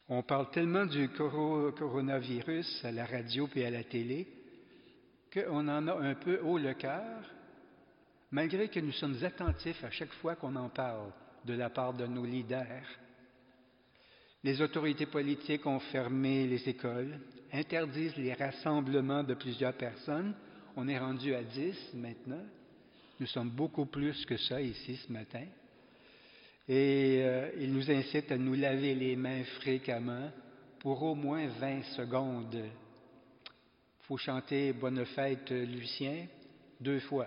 On parle tellement du coronavirus à la radio et à la télé qu'on en a un peu haut le cœur, malgré que nous sommes attentifs à chaque fois qu'on en parle de la part de nos leaders. Les autorités politiques ont fermé les écoles, interdisent les rassemblements de plusieurs personnes. On est rendu à 10 maintenant. Nous sommes beaucoup plus que ça ici ce matin. Et ils nous incitent à nous laver les mains fréquemment pour au moins 20 secondes. Il faut chanter Bonne fête Lucien 2 fois.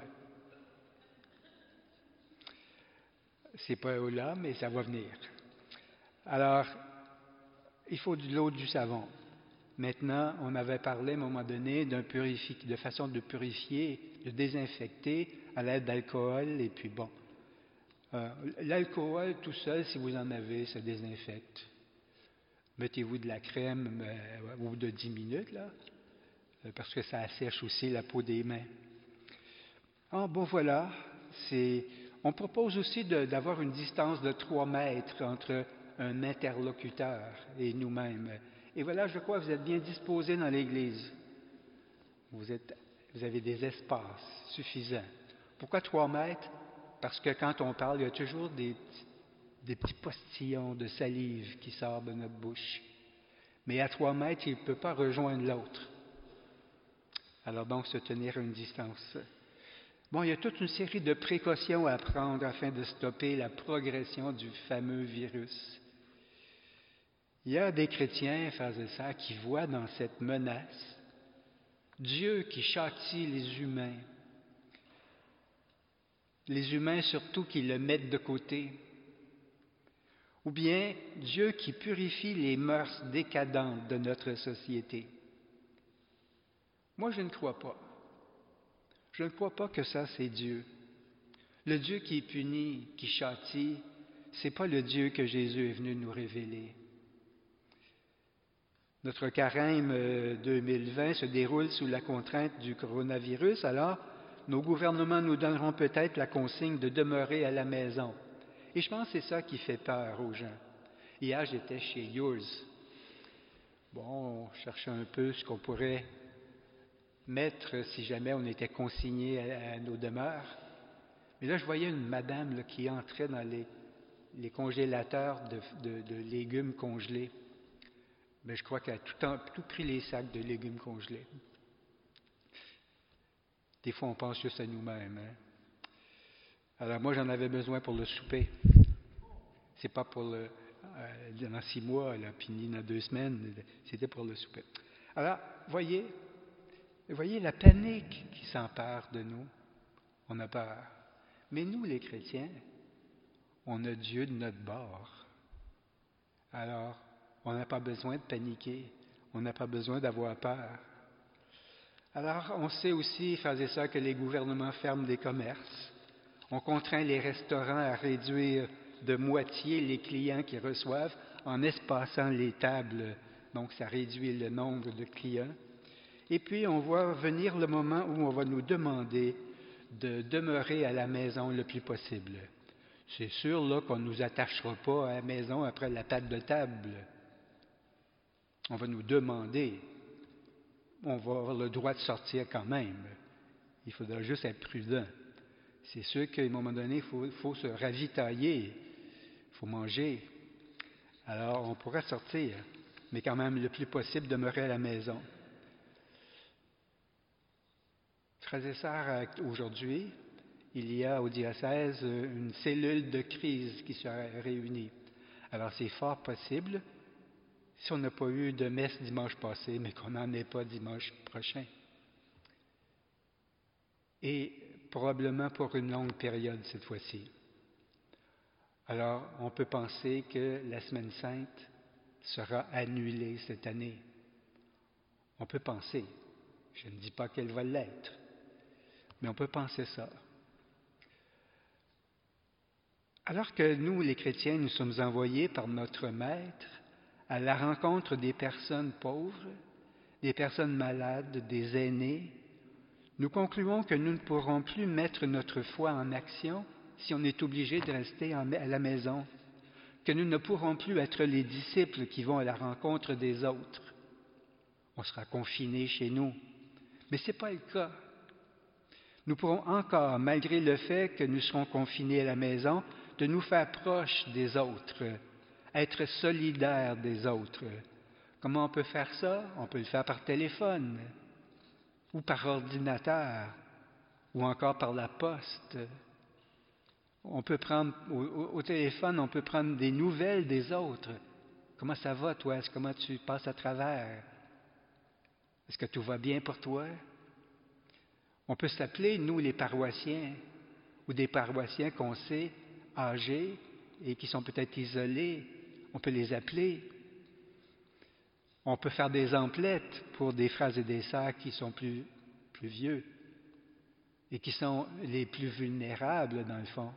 C'est pas là, mais ça va venir. Alors, il faut de l'eau, du savon. Maintenant, on avait parlé à un moment donné de façon de purifier, de désinfecter à l'aide d'alcool. Et puis bon, l'alcool tout seul, si vous en avez, ça désinfecte. Mettez-vous de la crème au bout de 10 minutes, là, parce que ça assèche aussi la peau des mains. Bon voilà, on propose aussi d'avoir une distance de 3 mètres entre un interlocuteur et nous-mêmes. Et voilà, je crois que vous êtes bien disposés dans l'Église. Vous avez des espaces suffisants. Pourquoi 3 mètres? Parce que quand on parle, il y a toujours des petits postillons de salive qui sortent de notre bouche. Mais à 3 mètres, il ne peut pas rejoindre l'autre. Alors donc, se tenir à une distance. Bon, il y a toute une série de précautions à prendre afin de stopper la progression du fameux virus. Il y a des chrétiens, frères et sœurs, qui voient dans cette menace Dieu qui châtie les humains surtout qui le mettent de côté, ou bien Dieu qui purifie les mœurs décadentes de notre société. Moi, je ne crois pas. Je ne crois pas que ça, c'est Dieu. Le Dieu qui punit, qui châtie, ce n'est pas le Dieu que Jésus est venu nous révéler. Notre carême 2020 se déroule sous la contrainte du coronavirus, alors nos gouvernements nous donneront peut-être la consigne de demeurer à la maison. Et je pense que c'est ça qui fait peur aux gens. Hier, j'étais chez Yours. Bon, on cherchait un peu ce qu'on pourrait mettre si jamais on était consigné à nos demeures. Mais là, je voyais une madame là, qui entrait dans les congélateurs de légumes congelés. Mais je crois qu'elle a tout pris les sacs de légumes congelés. Des fois, on pense juste à nous-mêmes. Hein? Alors moi, j'en avais besoin pour le souper. C'est pas pour dans 6 mois, là, puis ni dans 2 semaines. C'était pour le souper. Alors, voyez la panique qui s'empare de nous. On a peur. Mais nous, les chrétiens, on a Dieu de notre bord. Alors, on n'a pas besoin de paniquer. On n'a pas besoin d'avoir peur. Alors, on sait aussi, frères et sœurs, que les gouvernements ferment des commerces. On contraint les restaurants à réduire de moitié les clients qu'ils reçoivent en espaçant les tables. Donc, ça réduit le nombre de clients. Et puis, on voit venir le moment où on va nous demander de demeurer à la maison le plus possible. C'est sûr là qu'on ne nous attachera pas à la maison après la table de table. On va nous demander. On va avoir le droit de sortir quand même. Il faudra juste être prudent. C'est sûr qu'à un moment donné, il faut se ravitailler. Il faut manger. Alors, on pourra sortir, mais quand même le plus possible demeurer à la maison. Frères et sœurs, aujourd'hui, il y a au diocèse une cellule de crise qui sera réunie. Alors, c'est fort possible, si on n'a pas eu de messe dimanche passé, mais qu'on n'en ait pas dimanche prochain. Et probablement pour une longue période cette fois-ci. Alors, on peut penser que la Semaine Sainte sera annulée cette année. On peut penser. Je ne dis pas qu'elle va l'être, mais on peut penser ça. Alors que nous, les chrétiens, nous sommes envoyés par notre Maître à la rencontre des personnes pauvres, des personnes malades, des aînés, nous concluons que nous ne pourrons plus mettre notre foi en action si on est obligé de rester à la maison. que nous ne pourrons plus être les disciples qui vont à la rencontre des autres. On sera confinés chez nous. Mais ce n'est pas le cas. Nous pourrons encore, malgré le fait que nous serons confinés à la maison, de nous faire proches des autres, être solidaires des autres. Comment on peut faire ça? On peut le faire par téléphone, ou par ordinateur, ou encore par la poste. On peut prendre au téléphone, on peut prendre des nouvelles des autres. Comment ça va, toi? Comment tu passes à travers? Est-ce que tout va bien pour toi? On peut s'appeler, nous, les paroissiens, ou des paroissiens qu'on sait âgés et qui sont peut-être isolés. On peut les appeler. On peut faire des emplettes pour des frères et des sœurs qui sont plus vieux et qui sont les plus vulnérables, dans le fond.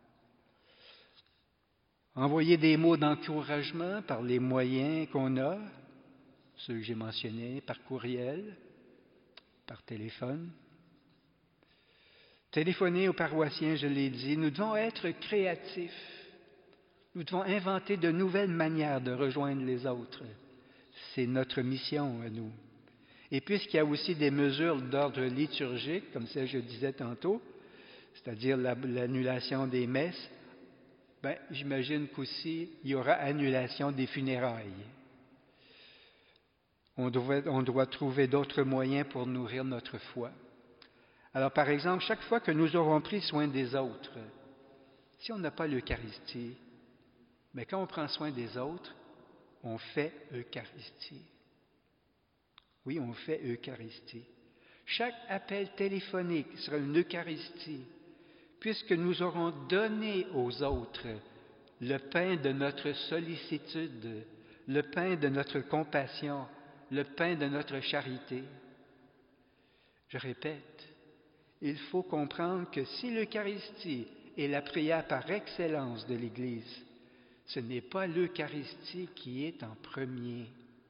Envoyer des mots d'encouragement par les moyens qu'on a, ceux que j'ai mentionnés, par courriel, par téléphone. Téléphoner aux paroissiens, je l'ai dit, nous devons être créatifs. Nous devons inventer de nouvelles manières de rejoindre les autres. C'est notre mission à nous. Et puisqu'il y a aussi des mesures d'ordre liturgique, comme ça je disais tantôt, c'est-à-dire l'annulation des messes, j'imagine qu'aussi il y aura annulation des funérailles. On doit trouver d'autres moyens pour nourrir notre foi. Alors, par exemple, chaque fois que nous aurons pris soin des autres, si on n'a pas l'Eucharistie, mais quand on prend soin des autres, on fait Eucharistie. Oui, on fait Eucharistie. Chaque appel téléphonique sera une Eucharistie, puisque nous aurons donné aux autres le pain de notre sollicitude, le pain de notre compassion, le pain de notre charité. Je répète, il faut comprendre que si l'Eucharistie est la prière par excellence de l'Église, ce n'est pas l'Eucharistie qui est en premier,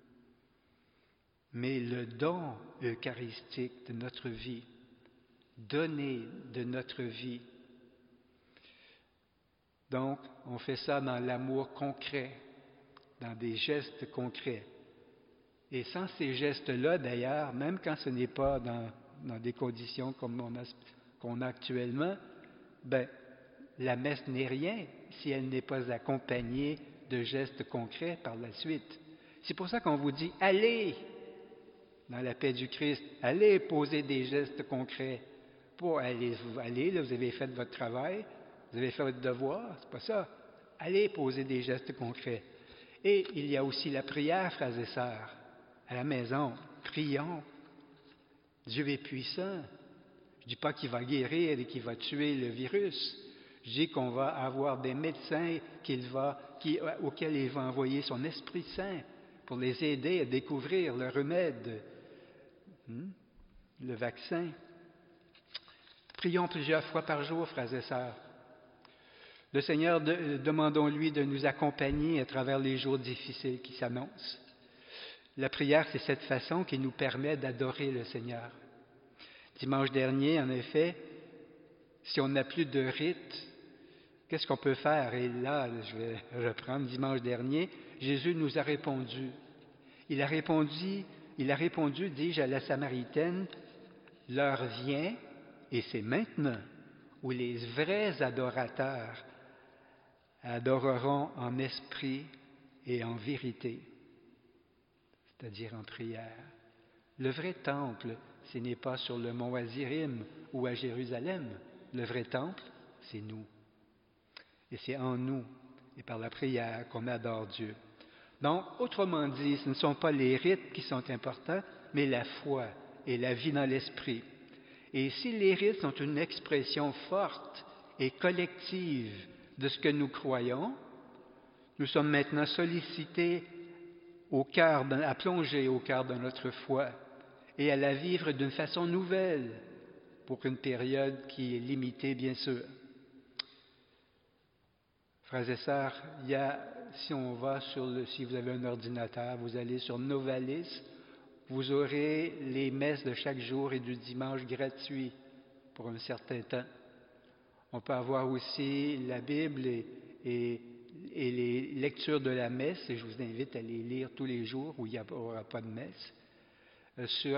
mais le don eucharistique de notre vie, donné de notre vie. Donc, on fait ça dans l'amour concret, dans des gestes concrets. Et sans ces gestes-là, d'ailleurs, même quand ce n'est pas dans des conditions comme qu'on a actuellement, la messe n'est rien si elle n'est pas accompagnée de gestes concrets par la suite. C'est pour ça qu'on vous dit, allez dans la paix du Christ, allez poser des gestes concrets. Pas allez, là, vous avez fait votre travail, vous avez fait votre devoir, c'est pas ça. Allez poser des gestes concrets. Et il y a aussi la prière, frères et sœurs, à la maison. Prions. Dieu est puissant. Je ne dis pas qu'il va guérir et qu'il va tuer le virus. Je dis qu'on va avoir des médecins auxquels il va envoyer son Esprit Saint pour les aider à découvrir le remède, le vaccin. Prions plusieurs fois par jour, frères et sœurs. Le Seigneur, demandons-lui de nous accompagner à travers les jours difficiles qui s'annoncent. La prière, c'est cette façon qui nous permet d'adorer le Seigneur. Dimanche dernier, en effet, si on n'a plus de rite, qu'est-ce qu'on peut faire? Et là, je vais reprendre dimanche dernier, Jésus nous a répondu. Il a répondu, dis-je, à la Samaritaine, l'heure vient, et c'est maintenant, où les vrais adorateurs adoreront en esprit et en vérité, c'est-à-dire en prière. Le vrai temple, ce n'est pas sur le mont Azirim ou à Jérusalem. Le vrai temple, c'est nous. Et c'est en nous et par la prière qu'on adore Dieu. Donc, autrement dit, ce ne sont pas les rites qui sont importants, mais la foi et la vie dans l'esprit. Et si les rites sont une expression forte et collective de ce que nous croyons, nous sommes maintenant sollicités à plonger au cœur de notre foi et à la vivre d'une façon nouvelle pour une période qui est limitée, bien sûr. Frères et sœurs, si vous avez un ordinateur, vous allez sur Novalis, vous aurez les messes de chaque jour et du dimanche gratuits pour un certain temps. On peut avoir aussi la Bible et les lectures de la messe, et je vous invite à les lire tous les jours où il n'y aura pas de messe, sur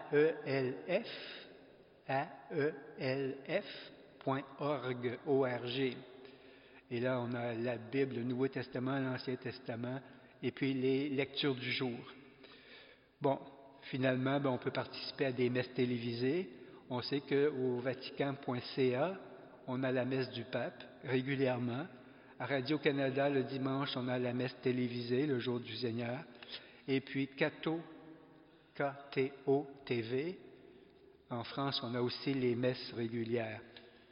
aelf.org. Et là, on a la Bible, le Nouveau Testament, l'Ancien Testament, et puis les lectures du jour. Bon, finalement, on peut participer à des messes télévisées. On sait qu'au Vatican.ca, on a la messe du pape régulièrement. À Radio-Canada, le dimanche, on a la messe télévisée, le jour du Seigneur. Et puis KTO TV. En France, on a aussi les messes régulières.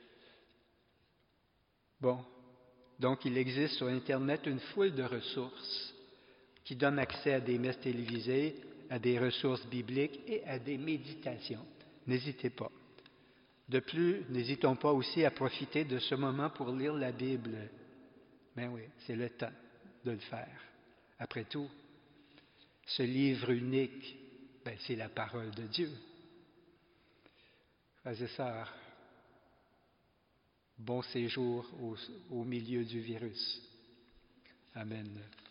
Bon, donc il existe sur Internet une foule de ressources qui donnent accès à des messes télévisées, à des ressources bibliques et à des méditations. N'hésitez pas. De plus, n'hésitons pas aussi à profiter de ce moment pour lire la Bible. Ben oui, c'est le temps de le faire. Après tout, ce livre unique, c'est la parole de Dieu. Frères et sœurs, bon séjour au milieu du virus. Amen.